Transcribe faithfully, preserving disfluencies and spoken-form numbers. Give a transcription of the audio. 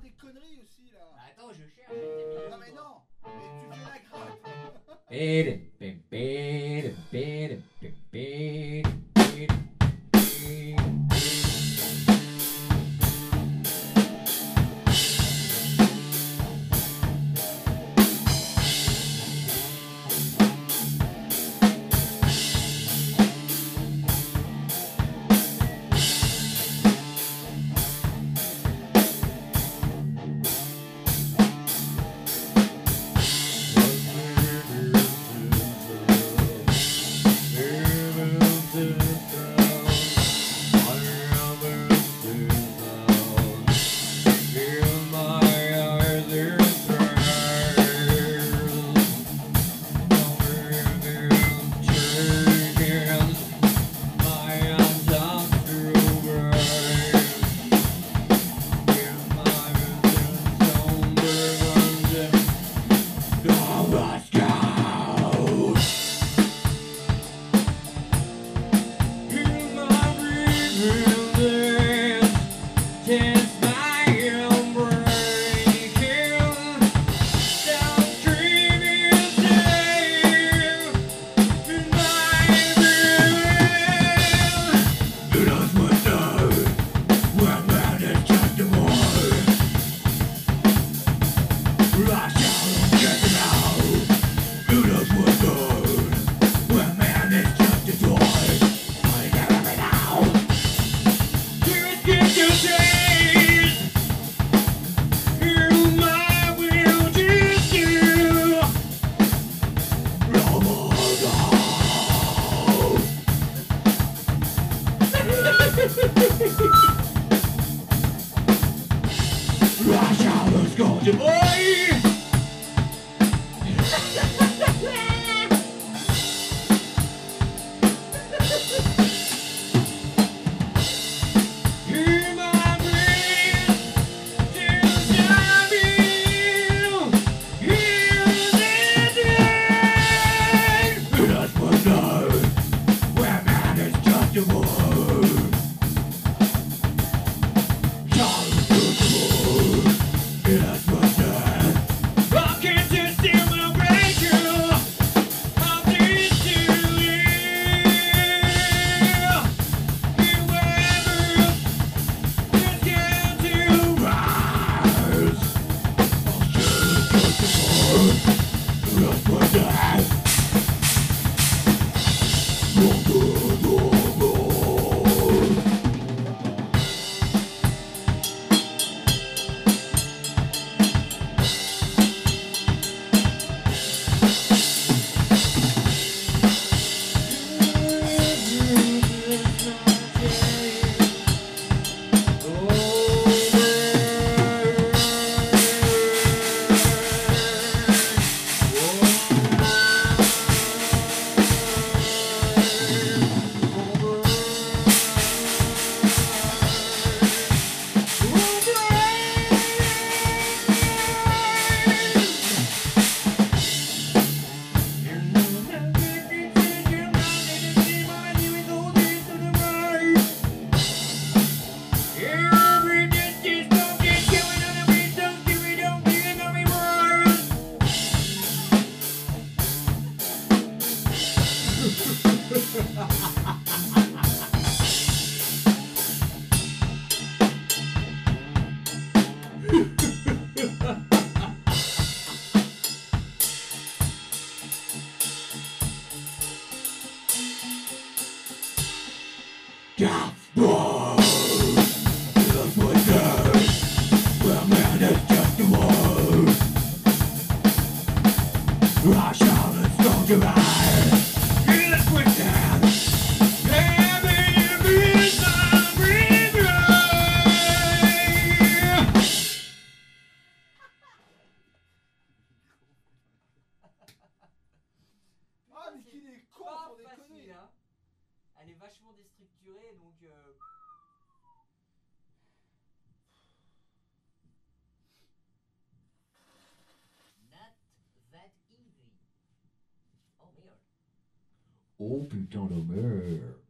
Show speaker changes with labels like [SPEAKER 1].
[SPEAKER 1] des conneries aussi là.
[SPEAKER 2] Bah attends, je cherche. t'es
[SPEAKER 1] Non mais
[SPEAKER 2] toi.
[SPEAKER 1] non, mais tu fais la grotte.
[SPEAKER 3] Bidi, bidi, bidi, bidi, bidi, bidi, bidi.
[SPEAKER 1] Ah mais qu'il est con
[SPEAKER 2] Pas
[SPEAKER 1] pour
[SPEAKER 2] facile,
[SPEAKER 1] déconner.
[SPEAKER 2] hein. Elle est vachement déstructurée, donc euh... Not that easy. Oh merde.
[SPEAKER 3] Oh putain de merde.